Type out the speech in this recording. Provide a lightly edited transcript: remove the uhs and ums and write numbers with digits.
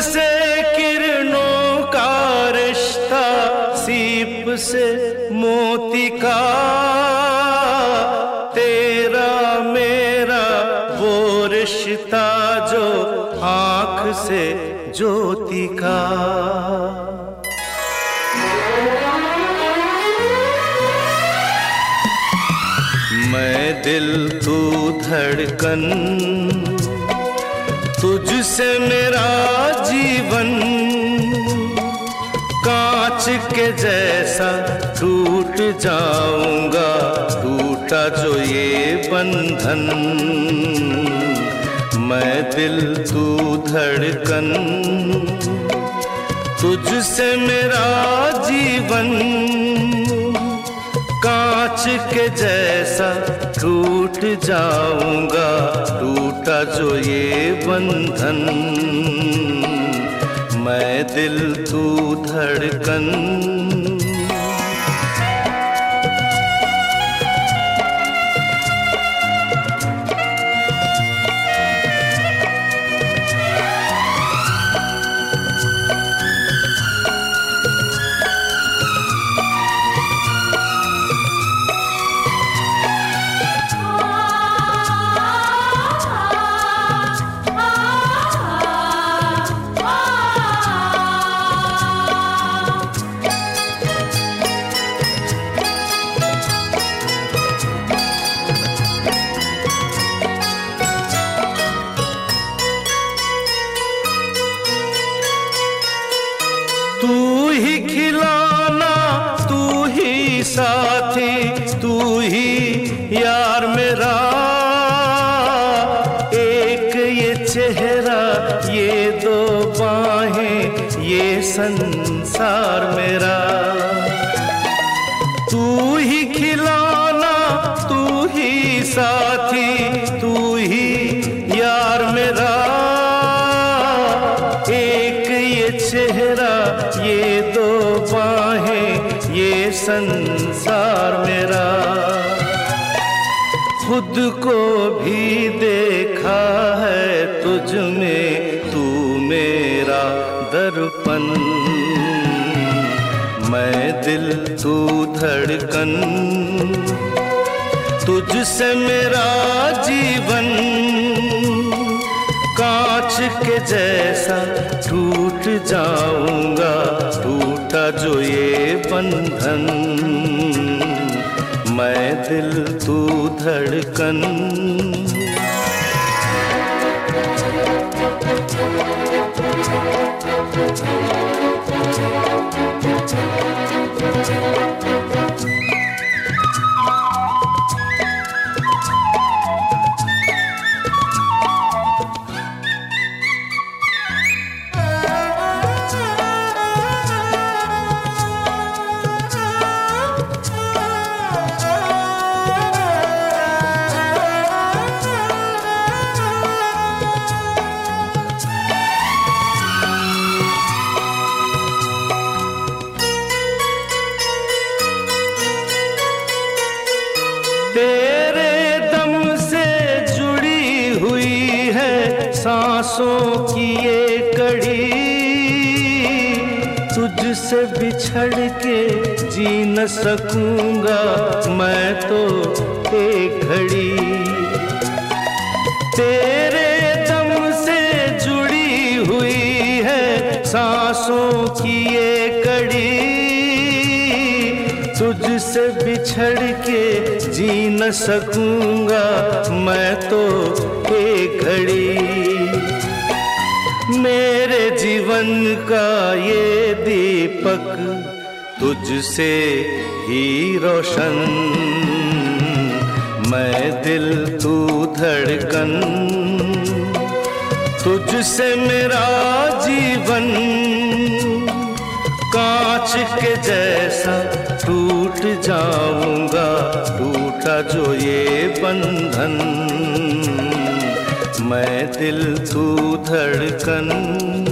से किरणों का रिश्ता, सीप से मोती का, तेरा मेरा वो रिश्ता जो आँख से ज्योति का। मैं दिल तू धड़कन, तुझसे मेरा जीवन, कांच के जैसा टूट जाऊंगा, टूटा जो ये बंधन। मैं दिल तू धड़कन, तुझसे मेरा जीवन, कांच के जैसा टूट जाऊंगा, टूटा जो ये बंधन। मैं दिल तू धड़कन। तू ही खिलौना, तू ही साथी, तू ही यार मेरा, एक ये चेहरा, ये दो बाहें, ये संसार मेरा। तू ही खिलौना, तू ही साथी, तू ही यार मेरा, एक ये चेहरा, ये दो बाहें, ये संसार मेरा। खुद को भी देखा है तुझ में, तू मेरा दर्पण। मैं दिल तू धड़कन, तुझसे मेरा जीवन, कांच के जैसा टूट जाऊंगा, टूटा जो ये बंधन। मैं दिल तू धड़कन। तेरे दम से जुड़ी हुई है सांसों की ये कड़ी, तुझसे बिछड़ के जी न सकूंगा मैं तो एक घड़ी। तेरे दम से जुड़ी हुई है सांसों की ये कड़ी, तुझसे बिछड़ के जी न सकूंगा मैं तो एक घड़ी। मेरे जीवन का ये दीपक तुझसे ही रोशन, मैं दिल तू धड़कन, तुझसे मेरा जीवन, कांच के जैसा टूट जाऊंगा, टूटा जो ये बंधन। मैं दिल तू धड़कन।